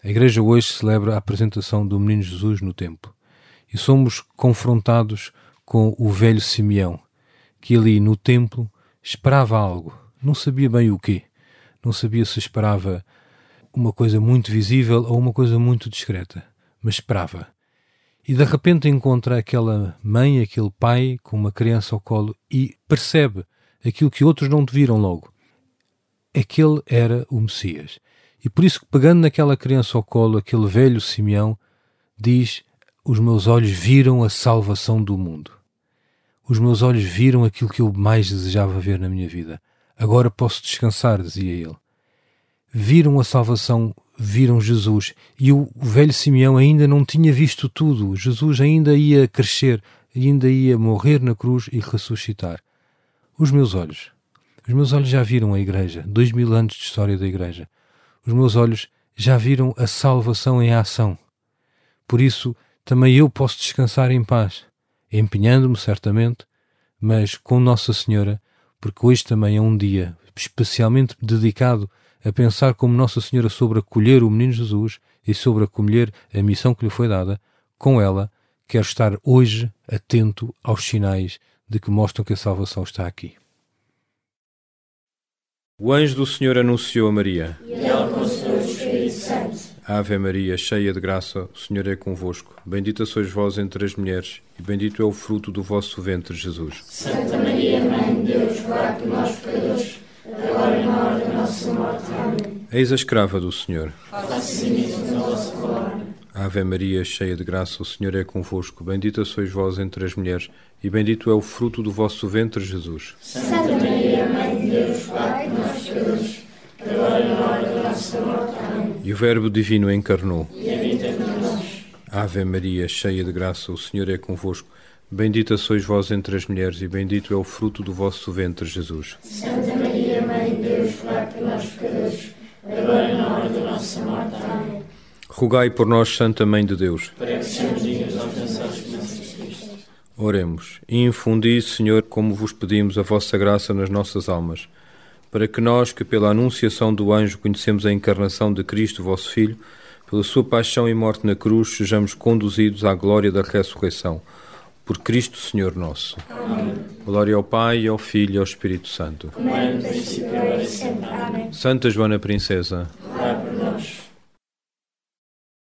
A Igreja hoje celebra a apresentação do Menino Jesus no templo e somos confrontados com o velho Simeão, que ali no templo esperava algo, não sabia bem o quê, não sabia se esperava uma coisa muito visível ou uma coisa muito discreta, mas esperava. E de repente encontra aquela mãe, aquele pai com uma criança ao colo e percebe aquilo que outros não viram logo. Aquele era o Messias. E por isso, pegando naquela criança ao colo, aquele velho Simeão diz: os meus olhos viram a salvação do mundo. Os meus olhos viram aquilo que eu mais desejava ver na minha vida. Agora posso descansar, dizia ele. Viram a salvação, viram Jesus. E o velho Simeão ainda não tinha visto tudo. Jesus ainda ia crescer, ainda ia morrer na cruz e ressuscitar. Os meus olhos já viram a Igreja, 2000 anos de história da Igreja. Os meus olhos já viram a salvação em ação. Por isso, também eu posso descansar em paz, empenhando-me certamente, mas com Nossa Senhora, porque hoje também é um dia especialmente dedicado a pensar como Nossa Senhora sobre acolher o Menino Jesus e sobre acolher a missão que lhe foi dada. Com ela, quero estar hoje atento aos sinais de que mostram que a salvação está aqui. O anjo do Senhor anunciou a Maria. E ela concebeu o Espírito Santo. Ave Maria, cheia de graça, o Senhor é convosco. Bendita sois vós entre as mulheres, e bendito é o fruto do vosso ventre, Jesus. Santa Maria, Mãe de Deus, rogai por nós pecadores, agora e na hora da nossa morte. Amém. Eis a escrava do Senhor. Faça-se nisso na vossa palavra. Ave Maria, cheia de graça, o Senhor é convosco. Bendita sois vós entre as mulheres, e bendito é o fruto do vosso ventre, Jesus. Santa Maria, Mãe de Deus, rogai por nós pecadores, agora e na hora da nossa morte. Amém. E o Verbo Divino encarnou. E habita entre nós. Ave Maria, cheia de graça, o Senhor é convosco. Bendita sois vós entre as mulheres, e bendito é o fruto do vosso ventre, Jesus. Santa Maria, Mãe de Deus, rogai por nós pecadores, agora e na hora da nossa morte. Amém. Rogai por nós, Santa Mãe de Deus. Para que sejamos dignos de alcançar as promessas de Cristo. Oremos. E infundi, Senhor, como vos pedimos, a vossa graça nas nossas almas, para que nós, que pela anunciação do anjo conhecemos a encarnação de Cristo, vosso Filho, pela sua paixão e morte na cruz, sejamos conduzidos à glória da ressurreição. Por Cristo, Senhor nosso. Amém. Glória ao Pai, ao Filho e ao Espírito Santo. Como é no princípio, agora e sempre. Amém. Santa Joana Princesa, Rogai por nós.